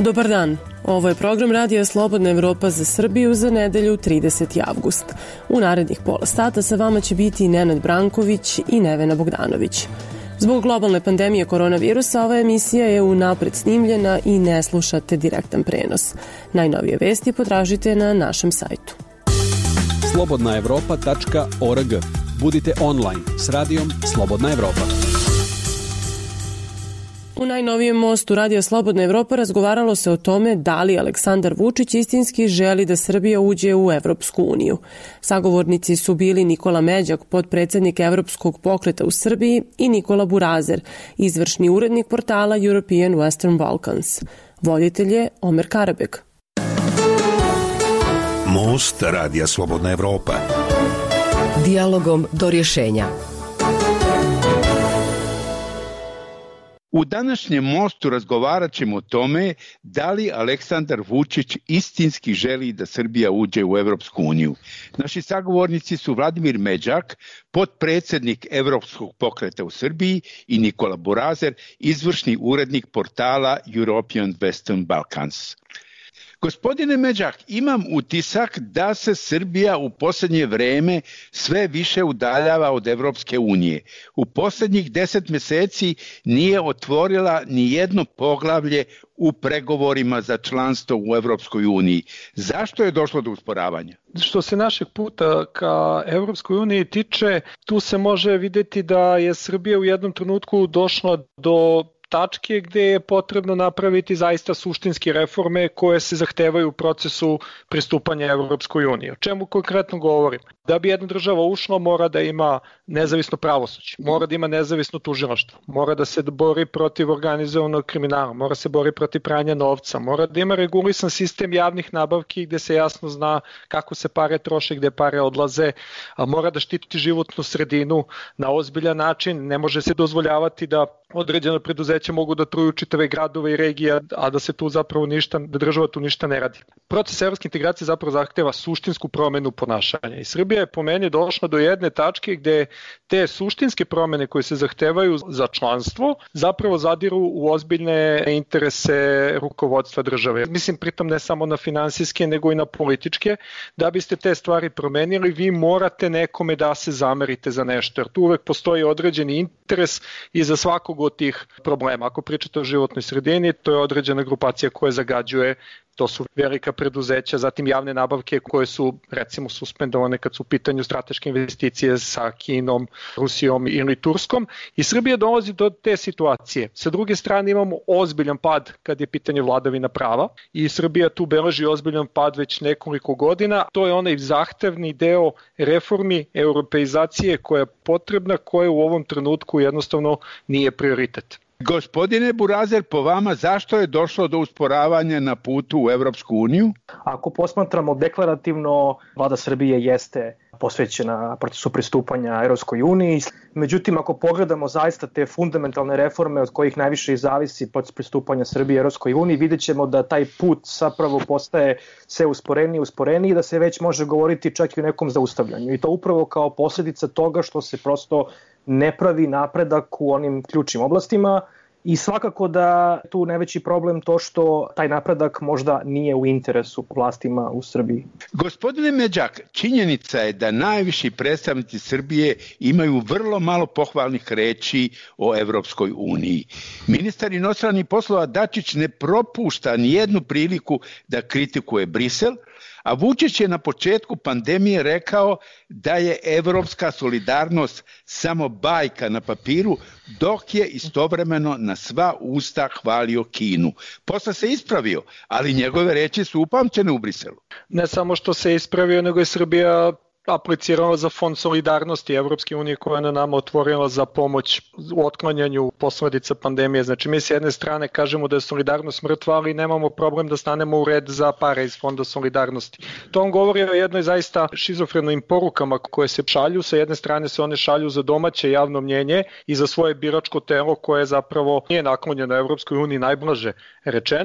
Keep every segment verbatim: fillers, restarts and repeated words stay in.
Dobar dan, ovo je program Radija Slobodna Evropa za Srbiju za nedelju trideseti avgust. U narednih pola sata sa vama će biti Nenad Branković i Nevena Bogdanović. Zbog globalne pandemije koronavirusa ova emisija je unapred snimljena i ne slušate direktan prenos. Najnovije vesti potražite na našem sajtu. slobodna evropa tačka org. Budite online s radijom Slobodna Evropa. U najnovijem mostu Radija Slobodna Evropa razgovaralo se o tome da li Aleksandar Vučić istinski želi da Srbija uđe u Evropsku uniju. Sagovornici su bili Nikola Međak, potpredsednik Evropskog pokreta u Srbiji, i Nikola Burazer, izvršni urednik portala European Western Balkans. Voditelj je Omer Karabek. Most Radija Slobodna Evropa. Dijalogom do rješenja. U današnjem mostu razgovarat ćemo o tome da li Aleksandar Vučić istinski želi da Srbija uđe u Evropsku uniju. Naši sagovornici su Vladimir Međak, potpredsednik Evropskog pokreta u Srbiji, i Nikola Burazer, izvršni urednik portala European Western Balkans. Gospodine Međak, imam utisak da se Srbija u posljednje vreme sve više udaljava od Evropske unije. U posljednjih deset mjeseci nije otvorila ni jedno poglavlje u pregovorima za članstvo u Evropskoj uniji. Zašto je došlo do usporavanja? Što se našeg puta ka Evropskoj uniji tiče, tu se može vidjeti da je Srbija u jednom trenutku došla do tačke gde je potrebno napraviti zaista suštinske reforme koje se zahtevaju u procesu pristupanja Evropskoj uniji. O čemu konkretno govorim? Da bi jedna država ušla, mora da ima nezavisno pravosuđe, mora da ima nezavisno tužilaštvo, mora da se bori protiv organizovanog kriminala, mora se bori protiv pranja novca, mora da ima regulisan sistem javnih nabavki gde se jasno zna kako se pare troše, gde pare odlaze, a mora da štiti životnu sredinu na ozbiljan način, ne može se dozvoljavati da određena preduzeća mogu da truju čitave gradove i regije, a da se tu zapravo ništa, da država tu ništa ne radi. Proces evropske integracije zapravo zahteva suštinsku promenu ponašanja i Srbija je po meni došla do jedne tačke gde te suštinske promene koje se zahtevaju za članstvo zapravo zadiru u ozbiljne interese rukovodstva države. Mislim pritom ne samo na finansijske nego i na političke. Da biste te stvari promenili, vi morate nekome da se zamerite za nešto, jer tu uvek postoji određeni interes i za svakog od tih problema. Ako pričate o životnoj sredini, to je određena grupacija koja zagađuje. To su velika preduzeća, zatim javne nabavke koje su recimo suspendovane kad su u pitanju strateške investicije sa Kinom, Rusijom ili Turskom, i Srbija dolazi do te situacije. Sa druge strane imamo ozbiljan pad kad je pitanje vladavina prava i Srbija tu beleži ozbiljan pad već nekoliko godina. To je onaj zahtevni deo reformi, europeizacije koja je potrebna, koja u ovom trenutku jednostavno nije prioritet. Gospodine Burazer, po vama zašto je došlo do usporavanja na putu u Evropsku uniju? Ako posmatramo deklarativno, vlada Srbije jeste posvećena procesu pristupanja Evropskoj uniji. Međutim, ako pogledamo zaista te fundamentalne reforme od kojih najviše i zavisi proces pristupanja Srbije Evropskoj uniji, vidjet ćemo da taj put zapravo postaje sve usporeniji i usporeniji i da se već može govoriti čak i o nekom zaustavljanju. I to upravo kao posljedica toga što se prosto ne pravi napredak u onim ključnim oblastima. I svakako da tu najveći problem to što taj napredak možda nije u interesu vlastima u Srbiji. Gospodine Međak, činjenica je da najviši predstavnici Srbije imaju vrlo malo pohvalnih reči o Evropskoj uniji. Ministar inostranih poslova Dačić ne propušta ni jednu priliku da kritikuje Brisel, a Vučić je na početku pandemije rekao da je evropska solidarnost samo bajka na papiru, dok je istovremeno na sva usta hvalio Kinu. Posle se ispravio, ali njegove reči su upamćene u Briselu. Ne samo što se ispravio, nego je Srbija aplicirala za fond solidarnosti Evropske unije koja je na nama otvorila za pomoć u otklanjanju posledica pandemije. Znači mi s jedne strane kažemo da je solidarnost mrtva, ali nemamo problem da stanemo u red za pare iz fonda solidarnosti. To on govori o jednoj zaista šizofrenim porukama koje se šalju. Sa jedne strane se one šalju za domaće javno mnjenje i za svoje biračko telo koje zapravo nije naklonjeno Evropskoj uniji, najblaže rečeno.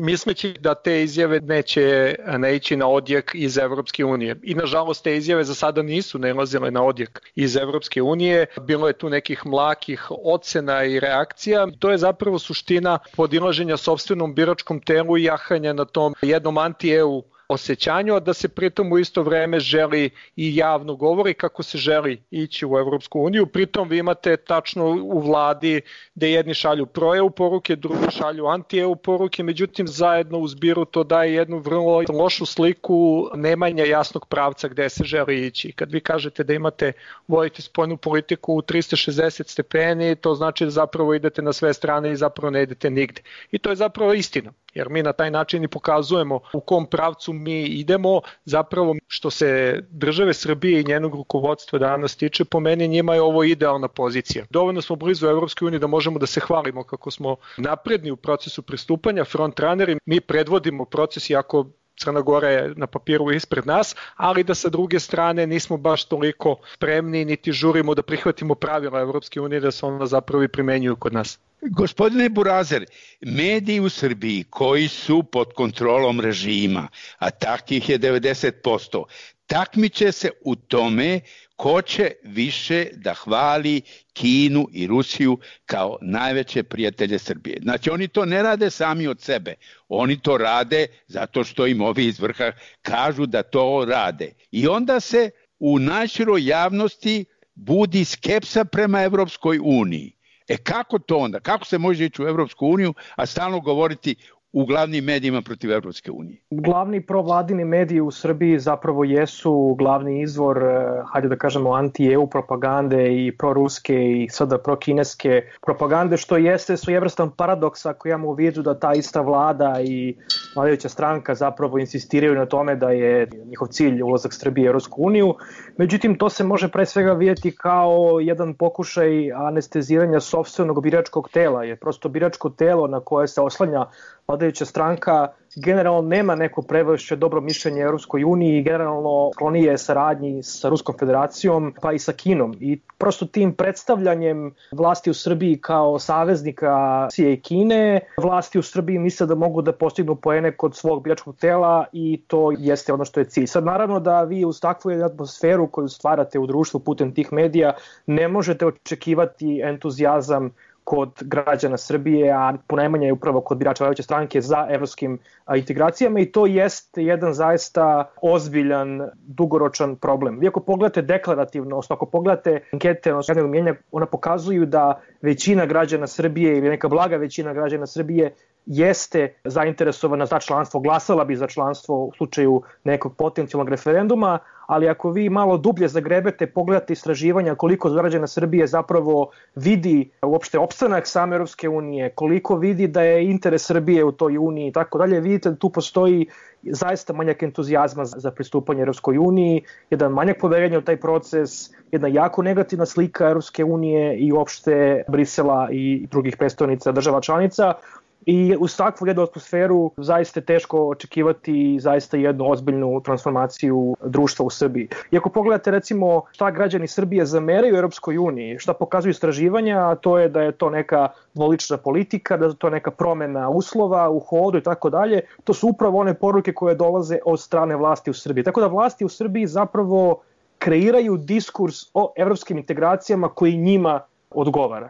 misleći da te izjave neće naići na odjek iz Evropske unije. I nažalost te izjave za sada nisu nailazile na odjek iz Evropske unije. Bilo je tu nekih mlakih ocena i reakcija. To je zapravo suština podilaženja sopstvenom biračkom telu i jahanja na tom jednom anti-E U osjećanju, a da se pritom u isto vreme želi i javno govori kako se želi ići u Evropsku uniju. Pritom vi imate tačno u vladi da jedni šalju pro-E U poruke, drugi šalju anti-E U poruke, međutim zajedno u zbiru to daje jednu vrlo lošu sliku nemanja jasnog pravca gde se želi ići. Kad vi kažete da imate, vodite spoljnu politiku u trista šezdeset stepeni, to znači da zapravo idete na sve strane i zapravo ne idete nigde. I to je zapravo istina, jer mi na taj način i pokazujemo u kom pravcu mi idemo. Zapravo što se države Srbije i njenog rukovodstva danas tiče, po meni njima je ovo idealna pozicija. Dovoljno smo blizu Evropske unije da možemo da se hvalimo kako smo napredni u procesu pristupanja, frontrunneri, mi predvodimo proces iako Crna Gora je na papiru ispred nas, ali da sa druge strane nismo baš toliko spremni niti žurimo da prihvatimo pravila Evropske unije da se ona zapravo i primenjuju kod nas. Gospodine Burazer, mediji u Srbiji koji su pod kontrolom režima, a takvih je devedeset posto, takmiče se u tome ko će više da hvali Kinu i Rusiju kao najveće prijatelje Srbije. Znači oni to ne rade sami od sebe, oni to rade zato što im ovi iz vrha kažu da to rade. I onda se u najširoj javnosti budi skepsa prema Evropskoj uniji. E kako to onda? Kako se može ići u Evropsku uniju, a stalno govoriti u glavnim medijima protiv Evropske unije? Glavni provladini mediji u Srbiji zapravo jesu glavni izvor, hajde da kažemo, anti-E U propagande i proruske i sada prokineske propagande, što jeste svojevrstan paradoks ako imamo u vidu da ta ista vlada i vladajuća stranka zapravo insistiraju na tome da je njihov cilj ulazak Srbije u Evropsku uniju. Međutim, to se može pre svega vidjeti kao jedan pokušaj anesteziranja sopstvenog biračkog tela, jer prosto biračko telo na koje se oslanja vladajuća stranka generalno nema neko previše dobro mišljenje Evropskoj uniji i generalno sklonije saradnji sa Ruskom federacijom pa i sa Kinom. I prosto tim predstavljanjem vlasti u Srbiji kao saveznika Rusije i Kine, vlasti u Srbiji misle da mogu da postignu poene kod svog biračkog tela i to jeste ono što je cilj. Sad naravno da vi uz takvu atmosferu koju stvarate u društvu putem tih medija ne možete očekivati entuzijazam kod građana Srbije, a ponajmanje je upravo kod birača vladajuće stranke za evropskim integracijama i to jeste jedan zaista ozbiljan, dugoročan problem. Vi ako pogledate deklarativno, odnosno ako pogledate ankete javnog mnijenja, ona pokazuju da većina građana Srbije ili neka blaga većina građana Srbije jeste zainteresovana za članstvo, glasala bi za članstvo u slučaju nekog potencijalnog referenduma, ali ako vi malo dublje zagrebete, pogledate istraživanja koliko građana Srbije zapravo vidi uopšte opstanak same Evropske unije, koliko vidi da je interes Srbije u toj uniji i tako dalje, vidite da tu postoji zaista manjak entuzijazma za pristupanje Evropskoj uniji, jedan manjak poverenja u taj proces, jedna jako negativna slika Evropske unije i uopšte Brisela i drugih predstavnica država članica. I uz takvu jednu atmosferu zaista je teško očekivati zaista jednu ozbiljnu transformaciju društva u Srbiji. I ako pogledate recimo šta građani Srbije zameraju Europskoj uniji, šta pokazuju istraživanja, to je da je to neka dvolična politika, da je to neka promena uslova u hodu i tako dalje. To su upravo one poruke koje dolaze od strane vlasti u Srbiji. Tako da vlasti u Srbiji zapravo kreiraju diskurs o evropskim integracijama koji njima odgovara.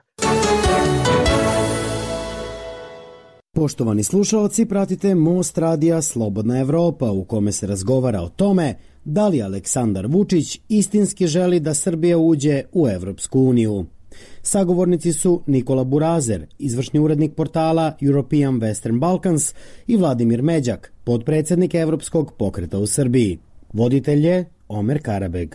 Poštovani slušalci, pratite Most radija Slobodna Evropa u kome se razgovara o tome da li Aleksandar Vučić istinski želi da Srbija uđe u Evropsku uniju. Sagovornici su Nikola Burazer, izvršni urednik portala European Western Balkans i Vladimir Međak, potpredsjednik Evropskog pokreta u Srbiji. Voditelj je Omer Karabeg.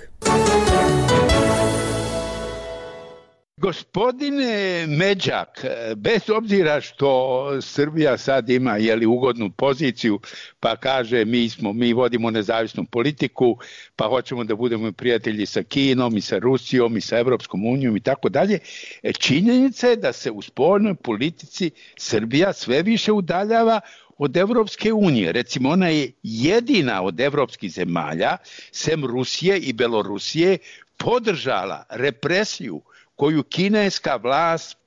Gospodine Međak, bez obzira što Srbija sad ima jeli, ugodnu poziciju, pa kaže mi smo, mi vodimo nezavisnu politiku, pa hoćemo da budemo prijatelji sa Kinom i sa Rusijom i sa Evropskom unijom i tako dalje, činjenica je da se u spoljnoj politici Srbija sve više udaljava od Evropske unije. Recimo, ona je jedina od evropskih zemalja, sem Rusije i Belorusije, podržala represiju koju kineska vlast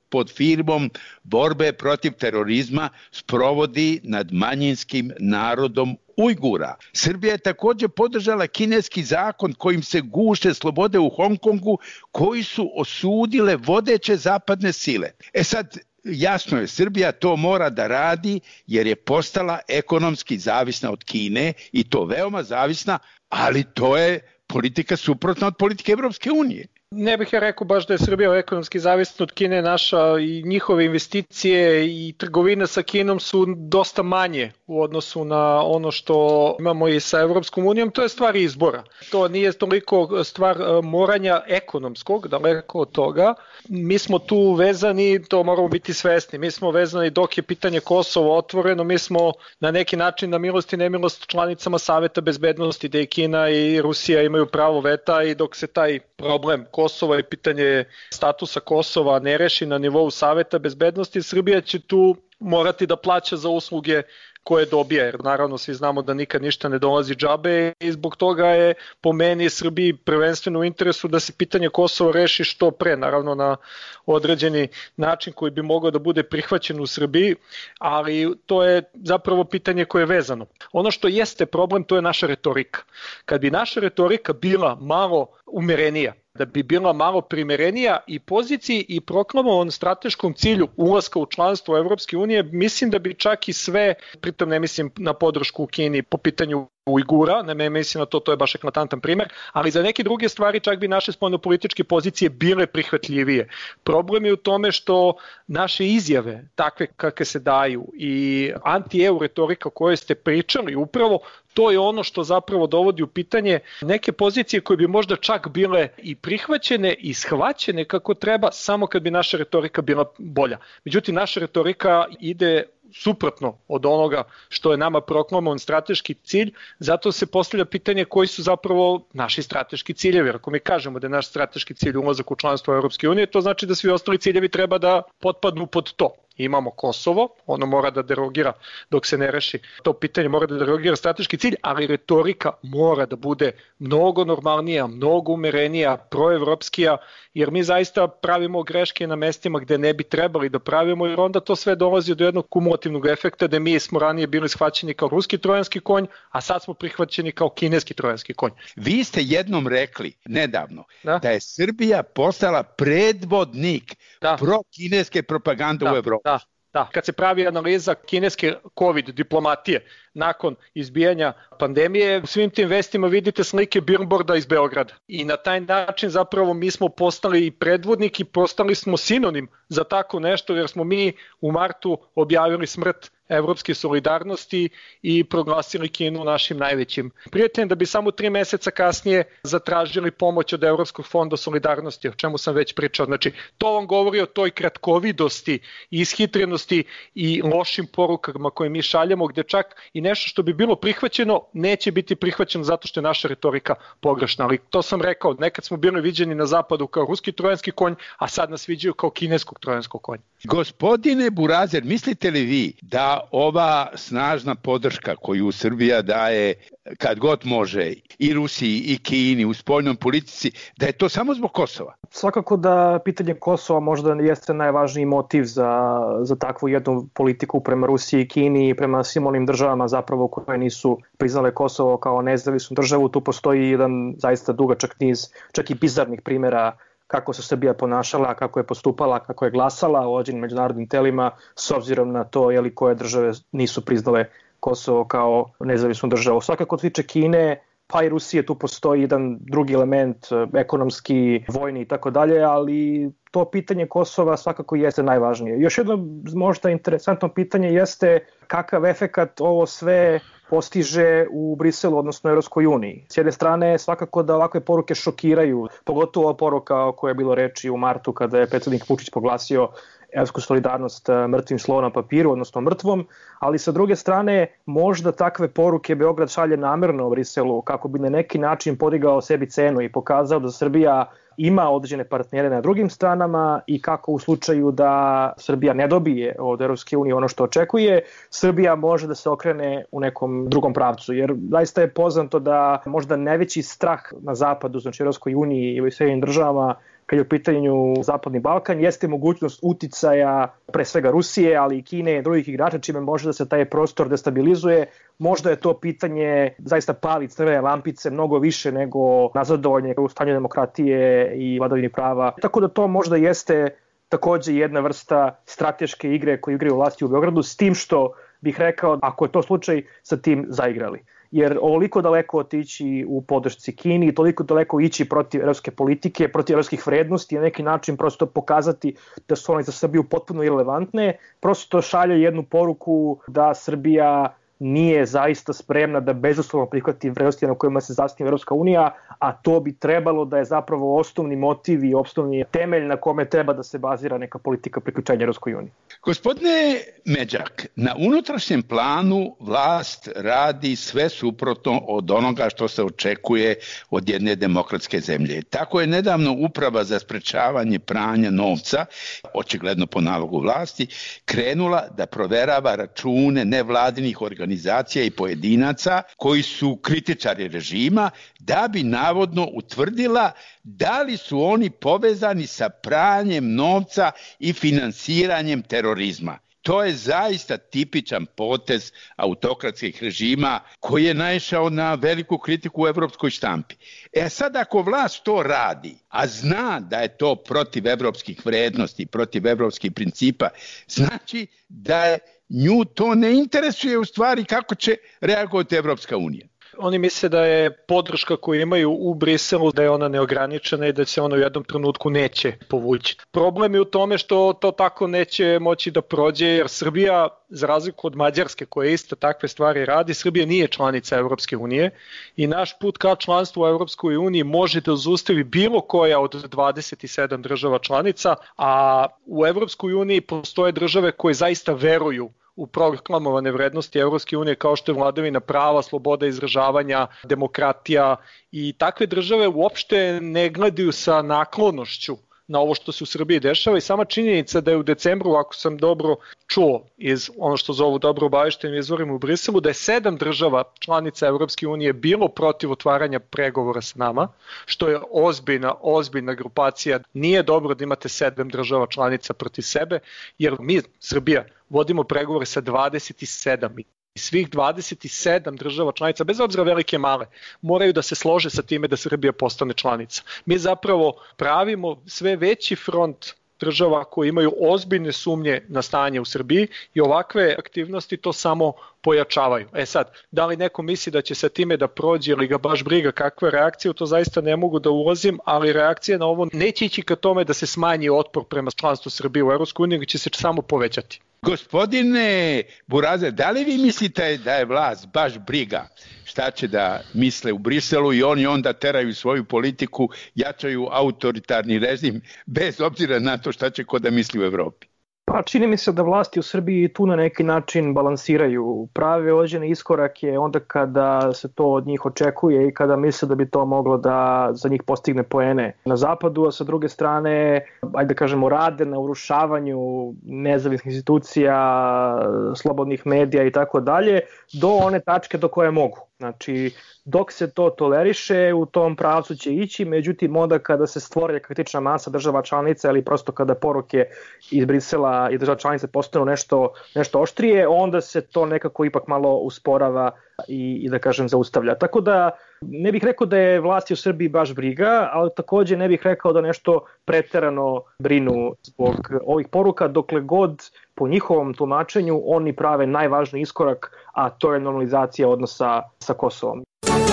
pod firmom borbe protiv terorizma sprovodi nad manjinskim narodom Ujgura. Srbija je također podržala kineski zakon kojim se guše slobode u Hong Kongu, koji su osudile vodeće zapadne sile. E sad, jasno je, Srbija to mora da radi jer je postala ekonomski zavisna od Kine i to veoma zavisna, ali to je politika suprotna od politike Evropske unije. Ne bih ja rekao baš da je Srbija ekonomski zavisna od Kine, naša i njihove investicije i trgovina sa Kinom su dosta manje u odnosu na ono što imamo i sa Evropskom unijom, to je stvar izbora. To nije toliko stvar moranja ekonomskog, daleko od toga. Mi smo tu vezani, to moramo biti svesni, mi smo vezani dok je pitanje Kosova otvoreno, mi smo na neki način na milost i nemilost članicama Saveta bezbednosti, gde i Kina i Rusija imaju pravo veta i dok se taj problem Kosova i pitanje statusa Kosova ne reši na nivou Saveta bezbednosti, Srbija će tu morati da plaća za usluge koje dobija, jer naravno svi znamo da nikad ništa ne dolazi džabe i zbog toga je po meni Srbiji prvenstveno u interesu da se pitanje Kosova reši što pre, naravno na određeni način koji bi mogao da bude prihvaćen u Srbiji, ali to je zapravo pitanje koje je vezano. Ono što jeste problem, to je naša retorika. Kad bi naša retorika bila malo umerenija, da bi bila malo primerenija i poziciji i proklamovanom strateškom cilju ulaska u članstvo Evropske unije, mislim da bi čak i sve, pritom ne mislim na podršku u Kini po pitanju Ujgura, ne mislim na to, to je baš eklatantan primer, ali za neke druge stvari čak bi naše spoljnopolitičke pozicije bile prihvatljivije. Problem je u tome što naše izjave, takve kakve se daju i anti-EU retorika o kojoj ste pričali, upravo to je ono što zapravo dovodi u pitanje neke pozicije koje bi možda čak bile i prihvaćene i shvaćene kako treba, samo kad bi naša retorika bila bolja. Međutim, naša retorika ide suprotno od onoga što je nama proklamovan strateški cilj, zato se postavlja pitanje koji su zapravo naši strateški ciljevi. Ako mi kažemo da je naš strateški cilj ulazak u članstvo Evropske unije, to znači da svi ostali ciljevi treba da potpadnu pod to. Imamo Kosovo, ono mora da derogira dok se ne reši to pitanje, mora da derogira strateški cilj, ali retorika mora da bude mnogo normalnija, mnogo umerenija, proevropskija, jer mi zaista pravimo greške na mestima gde ne bi trebali da pravimo, jer onda to sve dolazi do jednog kumulativnog efekta da mi smo ranije bili shvaćeni kao ruski trojanski konj, a sad smo prihvaćeni kao kineski trojanski konj. Vi ste jednom rekli nedavno da, da je Srbija postala predvodnik da. pro-kineske propagande da. u Evropi. Da. Da, kad se pravi analiza kineske COVID diplomatije nakon izbijanja pandemije, u svim tim vestima vidite slike billboarda iz Beograda. I na taj način zapravo mi smo postali i predvodnik i postali smo sinonim za tako nešto, jer smo mi u martu objavili smrt evropske solidarnosti i proglasili Kinu našim najvećim prijateljem, da bi samo tri meseca kasnije zatražili pomoć od Evropskog fonda solidarnosti, o čemu sam već pričao. Znači, to vam govori o toj kratkovidosti, ishitrenosti i lošim porukama koje mi šaljamo, gde čak i nešto što bi bilo prihvaćeno neće biti prihvaćeno zato što je naša retorika pogrešna. Ali to sam rekao, nekad smo bili viđeni na zapadu kao ruski trojanski konj, a sad nas viđaju kao kineskog trojanskog konja. Gospodine Burazer, mislite li vi da ova snažna podrška koju Srbija daje kad god može i Rusiji i Kini u spoljnom politici, da je to samo zbog Kosova? Svakako da pitanje Kosova možda jeste najvažniji motiv za, za takvu jednu politiku prema Rusiji i Kini i prema svim onim državama zapravo koje nisu priznale Kosovo kao nezavisnu državu. Tu postoji jedan zaista dugačak niz, čak i bizarnih primjera kako se Srbija ponašala, kako je postupala, kako je glasala u određenim međunarodnim telima s obzirom na to jeli koje države nisu priznale Kosovo kao nezavisnu državu. Svakako od tiče Kine, pa i Rusije, tu postoji jedan drugi element, ekonomski, vojni i tako dalje, ali to pitanje Kosova svakako jeste najvažnije. Još jedno možda interesantno pitanje jeste kakav efekat ovo sve postiže u Briselu, odnosno Evropskoj uniji. S jedne strane, svakako da ovakve poruke šokiraju, pogotovo ova poruka o kojoj je bilo reči u martu kada je predsjednik Vučić proglasio evropsku solidarnost mrtvim slovom na papiru, odnosno mrtvom, ali sa druge strane možda takve poruke Beograd šalje namerno u Briselu kako bi na neki način podigao sebi cenu i pokazao da Srbija ima određene partnere na drugim stranama i kako u slučaju da Srbija ne dobije od Evropske unije ono što očekuje, Srbija može da se okrene u nekom drugom pravcu. Jer zaista je poznato da možda najveći strah na zapadu, znači Evropskoj uniji i u Sjedinjenim državama, kad je u pitanju Zapadni Balkan, jeste mogućnost uticaja pre svega Rusije, ali i Kine i drugih igrača, čime može da se taj prostor destabilizuje. Možda je to pitanje zaista pali crvene lampice mnogo više nego nazadovanje u stanju demokratije i vladavini prava. Tako da to možda jeste takođe jedna vrsta strateške igre koju igraju vlasti u Beogradu, s tim što bih rekao, ako je to slučaj, sa tim zaigrali. Jer ovoliko daleko otići u podršci Kini, toliko daleko ići protiv evropske politike, protiv evropskih vrednosti, na neki način prosto pokazati da su one za Srbiju potpuno irelevantne, prosto to šalje jednu poruku da Srbija nije zaista spremna da bezuslovno prihvati vrednosti na kojima se zasniva Evropska unija, a to bi trebalo da je zapravo osnovni motiv i osnovni temelj na kome treba da se bazira neka politika priključenja Evropskoj uniji. Gospodine Međak, na unutrašnjem planu vlast radi sve suprotno od onoga što se očekuje od jedne demokratske zemlje. Tako je nedavno Uprava za sprečavanje pranja novca, očigledno po nalogu vlasti, krenula da proverava račune nevladinih organizacija organizacija i pojedinaca koji su kritičari režima, da bi navodno utvrdila da li su oni povezani sa pranjem novca i finansiranjem terorizma. To je zaista tipičan potez autokratskih režima koji je naišao na veliku kritiku u evropskoj štampi. E sad ako vlast to radi, a zna da je to protiv evropskih vrednosti, protiv evropskih principa, znači da je nju to ne interesuje u stvari kako će reagovati Evropska unija. Oni misle da je podrška koju imaju u Briselu, da je ona neograničena i da se ona u jednom trenutku neće povući. Problem je u tome što to tako neće moći da prođe, jer Srbija, za razliku od Mađarske koja isto takve stvari radi, Srbija nije članica Evropske unije i naš put ka članstvu u Evropskoj uniji može da zaustavi bilo koja od dvadeset sedam država članica, a u Evropskoj uniji postoje države koje zaista veruju u proklamovane vrednosti Evropske unije kao što je vladavina prava, sloboda izražavanja, demokratija, i takve države uopšte ne gledaju sa naklonošću na ovo što se u Srbiji dešava, i sama činjenica da je u decembru, ako sam dobro čuo iz ono što zovu dobro obaveštenim izvorima u Briselu, da je sedam država članica Evropske unije bilo protiv otvaranja pregovora sa nama, što je ozbiljna, ozbiljna grupacija. Nije dobro da imate sedam država članica protiv sebe, jer mi, Srbija, vodimo pregovore sa dvadeset sedam i svih dvadeset sedam država članica, bez obzira velike male, moraju da se slože sa time da Srbija postane članica. Mi zapravo pravimo sve veći front država koji imaju ozbiljne sumnje na stanje u Srbiji i ovakve aktivnosti to samo pojačavaju. E sad, da li neko misli da će sa time da prođe ili ga baš briga kakve reakcije, to zaista ne mogu da ulazim, ali reakcije na ovo neće ići ka tome da se smanji otpor prema članstvu Srbije u Evropskoj uniji, nego će se samo povećati. Gospodine Burazer, da li vi mislite da je vlast baš briga šta će da misle u Briselu i oni onda teraju svoju politiku, jačaju autoritarni režim bez obzira na to šta će ko da misli u Evropi? Pa čini mi se da vlasti u Srbiji tu na neki način balansiraju. Prave određene iskorake onda kada se to od njih očekuje i kada misle da bi to moglo da za njih postigne poene na zapadu, a sa druge strane, ajde da kažemo, rade na urušavanju nezavisnih institucija, slobodnih medija i tako dalje, do one tačke do koje mogu. Znači, dok se to toleriše, u tom pravcu će ići, međutim, onda kada se stvori kritična masa država članica ili prosto kada poruke iz Brisela i država članice postanu nešto, nešto oštrije, onda se to nekako ipak malo usporava i, i da kažem zaustavlja. Tako da ne bih rekao da je vlasti u Srbiji baš briga, ali takođe ne bih rekao da nešto preterano brinu zbog ovih poruka, dokle god po njihovom tumačenju oni prave najvažniji iskorak, a to je normalizacija odnosa sa Kosovom.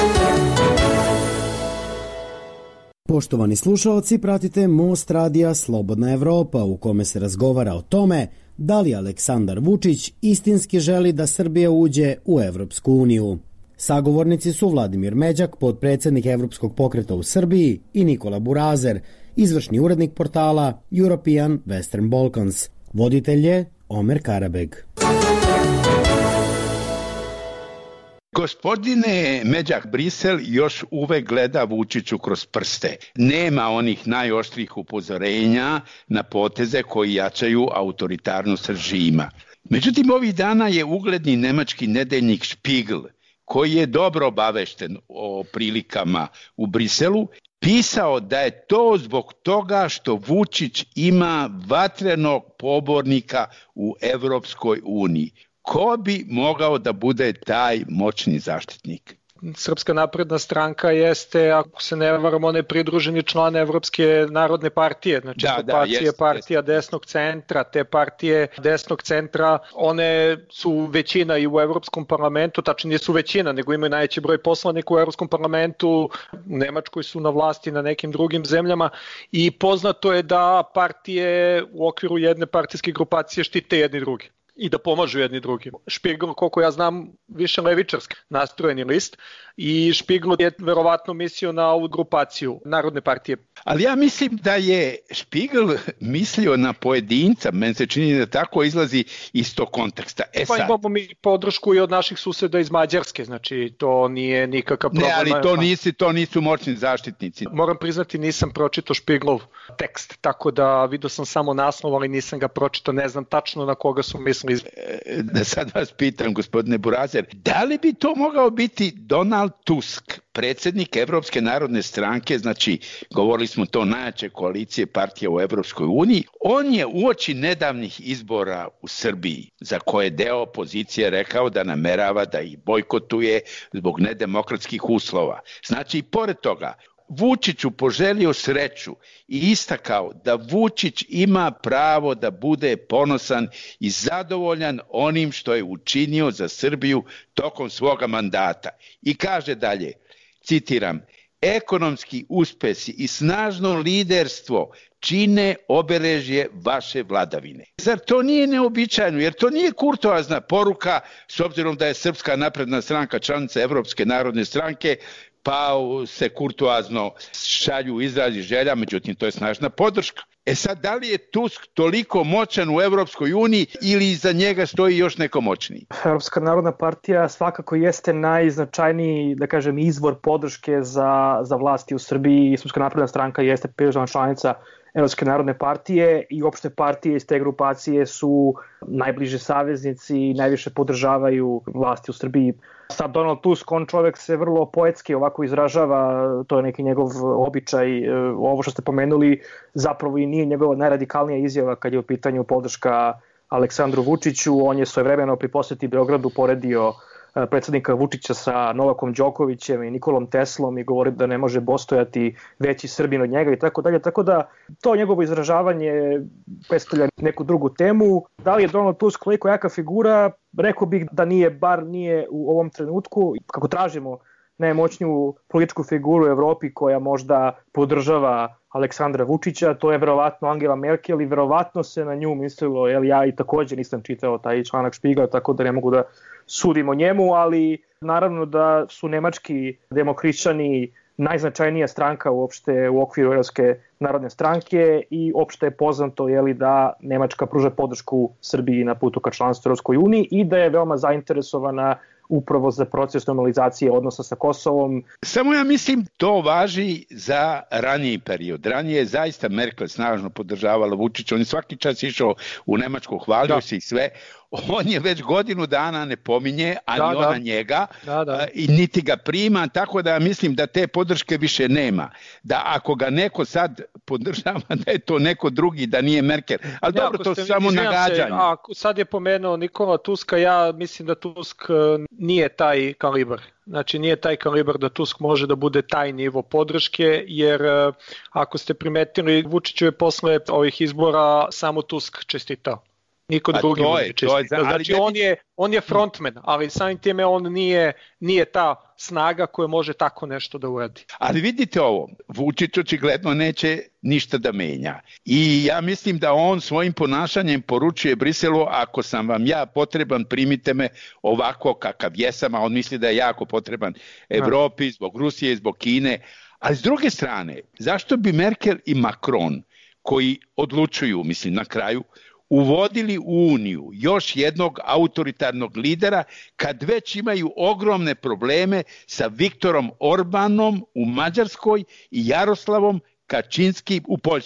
Poštovani slušalci, pratite Most radija Slobodna Evropa, u kome se razgovara o tome da li Aleksandar Vučić istinski želi da Srbija uđe u Evropsku uniju. Sagovornici su Vladimir Međak, potpredsednik Evropskog pokreta u Srbiji, i Nikola Burazer, izvršni urednik portala European Western Balkans. Voditelj je Omer Karabeg. Gospodine Međak, Brisel još uvek gleda Vučiću kroz prste. Nema onih najoštrih upozorenja na poteze koji jačaju autoritarnost režima. Međutim, ovih dana je ugledni nemački nedeljnik Spiegel, koji je dobro obavešten o prilikama u Briselu, pisao da je to zbog toga što Vučić ima vatrenog pobornika u Evropskoj uniji. Ko bi mogao da bude taj moćni zaštitnik? Srpska napredna stranka jeste, ako se ne varam, on je pridruženi član Evropske narodne partije, znači da, grupacije da, jest, partija jest. desnog centra, te partije desnog centra, one su većina i u Evropskom parlamentu, tačnije nisu većina, nego imaju najveći broj poslanika u Evropskom parlamentu, u Nemačkoj su na vlasti, na nekim drugim zemljama i poznato je da partije u okviru jedne partijske grupacije štite jedni drugi i da pomažu jedni drugim. Špigl, koliko ja znam, više levičarski nastrojeni list i Špigl je verovatno mislio na ovu grupaciju Narodne partije. Ali ja mislim da je Špigl mislio na pojedinca, meni se čini da tako izlazi iz tog konteksta. E pa sad, imamo mi podršku i od naših suseda iz Mađarske, znači to nije nikakav problem. Ne, ali to, nisi, to nisu moćni zaštitnici. Moram priznati, nisam pročitao Špiglov tekst, tako da vidio sam samo naslov, ali nisam ga pročitao, ne znam tačno na koga su mislili. Da sad vas pitam, gospodine Burazer, da li bi to mogao biti Donald Tusk, predsjednik Evropske narodne stranke, znači govorili smo to najjače koalicije partija u Evropskoj uniji, on je uoči nedavnih izbora u Srbiji, za koje deo opozicije rekao da namerava da ih bojkotuje zbog nedemokratskih uslova. Znači, i pored toga, Vučiću poželio sreću i istakao da Vučić ima pravo da bude ponosan i zadovoljan onim što je učinio za Srbiju tokom svoga mandata. I kaže dalje, citiram, ekonomski uspesi i snažno liderstvo čine obeležje vaše vladavine. Zar to nije neobičajno, jer to nije kurtoazna poruka, s obzirom da je Srpska napredna stranka članica Evropske narodne stranke, pa se kurtoazno šalju izrazi želja, međutim to je snažna podrška. E sad, da li je Tusk toliko moćan u Evropskoj uniji ili iza njega stoji još neko moćniji? Evropska narodna partija svakako jeste najznačajniji, da kažem, izvor podrške za, za vlasti u Srbiji. Srpska napredna stranka jeste pridružena članica Evropske narodne partije i opšte partije iz te grupacije su najbliži saveznici i najviše podržavaju vlasti u Srbiji. Sad Donald Tusk, on čovjek se vrlo poetski ovako izražava, to je neki njegov običaj, ovo što ste pomenuli zapravo i nije njegova najradikalnija izjava kad je u pitanju podrška Aleksandru Vučiću. On je svojevremeno pri poseti Beogradu poredio predsjednika Vučića sa Novakom Đokovićem i Nikolom Teslom i govori da ne može postojati veći Srbin od njega i tako dalje. Tako da to njegovo izražavanje predstavlja neku drugu temu. Da li je Donald Tusk koliko jaka figura? Rekao bih da nije, bar nije u ovom trenutku. Kako tražimo najmoćniju političku figuru u Evropi koja možda podržava Aleksandra Vučića, to je verovatno Angela Merkel i verovatno se na nju mislilo, jer ja i također nisam čitao taj članak Špigla, tako da ne mogu da sudim o njemu, ali naravno da su nemački demokrišćani najznačajnija stranka uopšte u okviru Evropske narodne stranke i opšte je poznato je li da Nemačka pruža podršku Srbiji na putu ka članstvu Evropskoj uniji i da je veoma zainteresovana upravo za proces normalizacije odnosa sa Kosovom. Samo ja mislim to važi za raniji period. Ranije je zaista Merkel snažno podržavala Vučića, on je svaki čas išao u Nemačku, hvalio da. se i sve. On je već godinu dana ne pominje, ani da, ona da. njega, da, da. i niti ga prima, tako da mislim da te podrške više nema. Da ako ga neko sad podržava, da je to neko drugi, da nije Merkel. Ali ja, dobro, to su samo nagađanje. A sad je pomenuo Nikola Tuska, ja mislim da Tusk nije taj kalibar. Znači nije taj kalibar da Tusk može da bude taj nivo podrške, jer ako ste primetili, Vučiću je posle ovih izbora samo Tusk čestitao. Niko A drugi to je, to je, znači on je, on je frontman, ali samim time on nije, nije ta snaga koja može tako nešto da uradi. Ali vidite ovo, Vučić očigledno neće ništa da menja. I ja mislim da on svojim ponašanjem poručuje Briselu, ako sam vam ja potreban, primite me ovako kakav jesam, a on misli da je jako potreban Evropi, zbog Rusije, zbog Kine. Ali s druge strane, zašto bi Merkel i Macron, koji odlučuju, mislim na kraju, uvodili u Uniju još jednog autoritarnog lidera kad već imaju ogromne probleme sa Viktorom Orbanom u Mađarskoj i Jaroslavom Kačinskim u Poljskoj,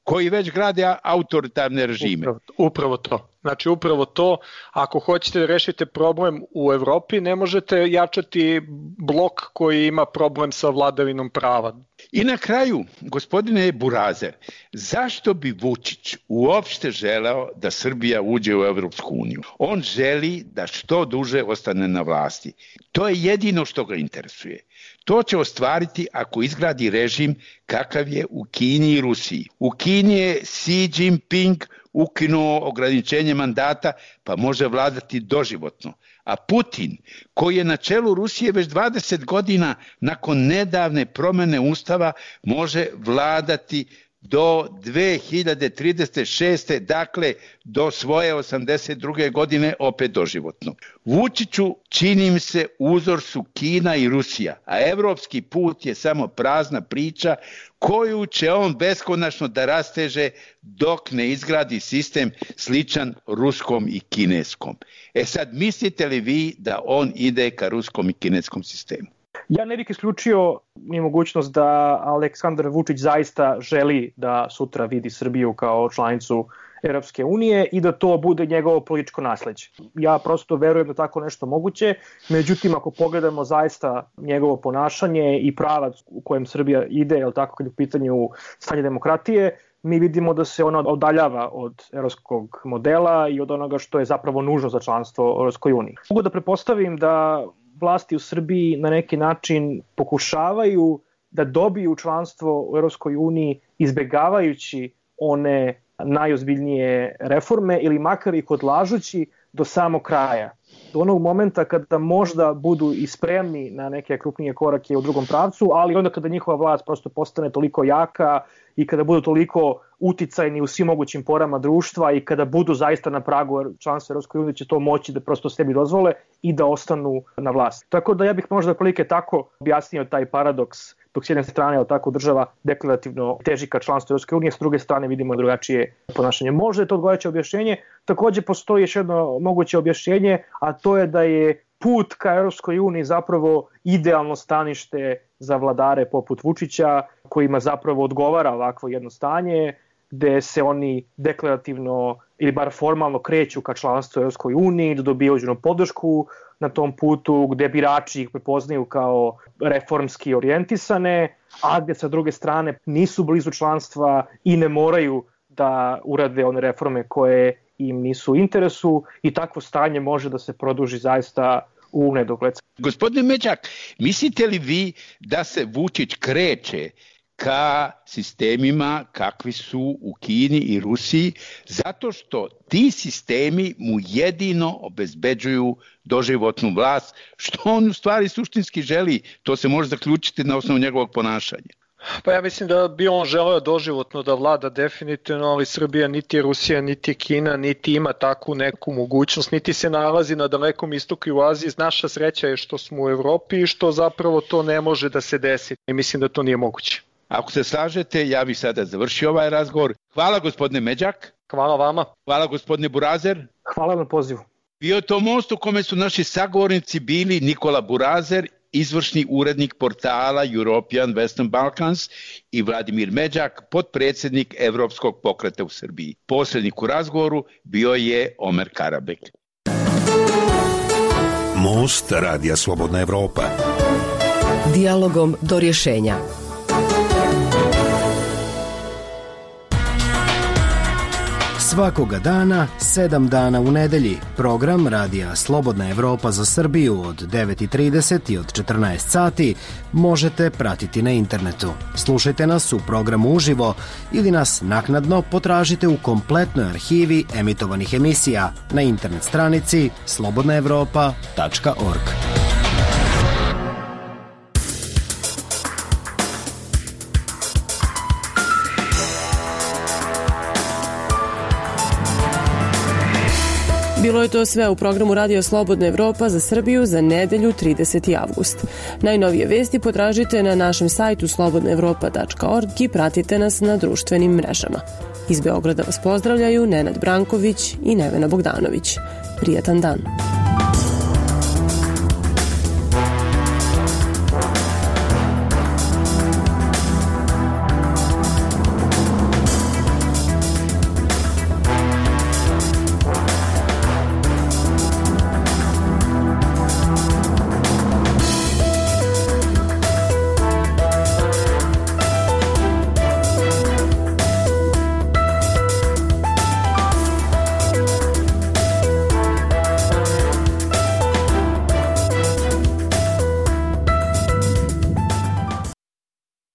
koji već grade autoritarne režime. Upravo, upravo to. Znači upravo to, ako hoćete da rešite problem u Evropi, ne možete jačati blok koji ima problem sa vladavinom prava. I na kraju, gospodine Burazer, zašto bi Vučić uopšte želeo da Srbija uđe u Evropsku uniju? On želi da što duže ostane na vlasti. To je jedino što ga interesuje. To će ostvariti ako izgradi režim kakav je u Kini i Rusiji. U Kini je Xi Jinping ukinuo ograničenje mandata, pa može vladati doživotno. A Putin, koji je na čelu Rusije već dvadeset godina nakon nedavne promene ustava, može vladati do dve hiljade trideset šeste. dakle do svoje osamdeset druge godine opet doživotno. Vučiću, čini mi se, uzor su Kina i Rusija, a evropski put je samo prazna priča koju će on beskonačno da rasteže dok ne izgradi sistem sličan ruskom i kineskom. E sad, mislite li vi da on ide ka ruskom i kineskom sistemu? Ja ne bih isključio ni mogućnost da Aleksandar Vučić zaista želi da sutra vidi Srbiju kao članicu Evropske unije i da to bude njegovo političko nasleđe. Ja prosto verujem da tako nešto moguće, međutim ako pogledamo zaista njegovo ponašanje i pravac u kojem Srbija ide, je li tako, kad je u pitanju stanje demokratije, mi vidimo da se ona odaljava od evropskog modela i od onoga što je zapravo nužno za članstvo u Evropskoj uniji. Mogu da pretpostavim da vlasti u Srbiji na neki način pokušavaju da dobiju članstvo u Evropskoj uniji izbegavajući one najozbiljnije reforme ili makar ih odlažući do samog kraja. Do onog momenta kada možda budu i spremni na neke krupnije korake u drugom pravcu, ali onda kada njihova vlast prosto postane toliko jaka i kada budu toliko uticajni u svim mogućim porama društva i kada budu zaista na pragu članstva Evropskoj uniji, će to moći da prosto sebi dozvole i da ostanu na vlasti. Tako da ja bih možda prilike tako objasnio taj paradoks, dok s jedne strane je tako država deklarativno teži ka članstvu Evropske unije, s druge strane vidimo drugačije ponašanje. Možda je to odgovarajuće objašnjenje. Takođe postoji još jedno moguće objašnjenje, a to je da je put ka Evropskoj uniji zapravo idealno stanište za vladare poput Vučića, kojima zapravo odgovara ovakvo jedno stanje, gde se oni deklarativno ili bar formalno kreću ka članstvu Evropskoj uniji, da dobiju podršku na tom putu, gde birači ih prepoznaju kao reformski orijentisane, a gde sa druge strane nisu blizu članstva i ne moraju da urade one reforme koje im nisu u interesu, i takvo stanje može da se produži zaista u nedogled. Gospodine Međak, mislite li vi da se Vučić kreće ka sistemima kakvi su u Kini i Rusiji, zato što ti sistemi mu jedino obezbeđuju doživotnu vlast, što on u stvari suštinski želi? To se može zaključiti na osnovu njegovog ponašanja. Pa ja mislim da bi on želeo doživotno da vlada definitivno, ali Srbija niti je Rusija, niti je Kina, niti ima takvu neku mogućnost, niti se nalazi na Dalekom istoku i u Aziji. Naša sreća je što smo u Evropi i što zapravo to ne može da se desi. I mislim da to nije moguće. Ako se slažete, ja bih sada završio ovaj razgovor. Hvala gospodine Međak. Hvala vama. Hvala gospodine Burazer. Hvala na pozivu. Bio je to most u kome su naši sagovornici bili Nikola Burazer, izvršni urednik portala European Western Balkans, i Vladimir Međak, potpredsjednik Evropskog pokreta u Srbiji. Posrednik u razgovoru bio je Omer Karabek. Most Radija Slobodna Evropa. Dijalogom do rješenja. Svakoga dana, sedam dana u nedelji, program Radija Slobodna Evropa za Srbiju od devet i trideset i od četrnaest sati možete pratiti na internetu. Slušajte nas u programu uživo ili nas naknadno potražite u kompletnoj arhivi emitovanih emisija na internet stranici slobodna evropa tačka org. Bilo je to sve u programu Radio Slobodna Evropa za Srbiju za nedelju trideseti avgust. Najnovije vesti potražite na našem sajtu slobodna evropa tačka org i pratite nas na društvenim mrežama. Iz Beograda vas pozdravljaju Nenad Branković i Nevena Bogdanović. Prijatan dan.